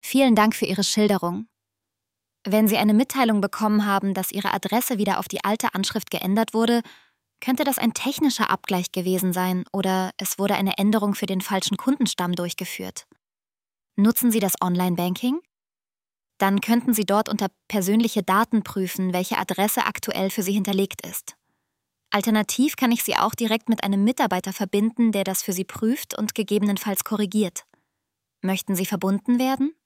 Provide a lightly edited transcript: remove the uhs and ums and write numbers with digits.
Vielen Dank für Ihre Schilderung. Wenn Sie eine Mitteilung bekommen haben, dass Ihre Adresse wieder auf die alte Anschrift geändert wurde, könnte das ein technischer Abgleich gewesen sein oder es wurde eine Änderung für den falschen Kundenstamm durchgeführt. Nutzen Sie das Online-Banking? Dann könnten Sie dort unter persönliche Daten prüfen, welche Adresse aktuell für Sie hinterlegt ist. Alternativ kann ich Sie auch direkt mit einem Mitarbeiter verbinden, der das für Sie prüft und gegebenenfalls korrigiert. Möchten Sie verbunden werden?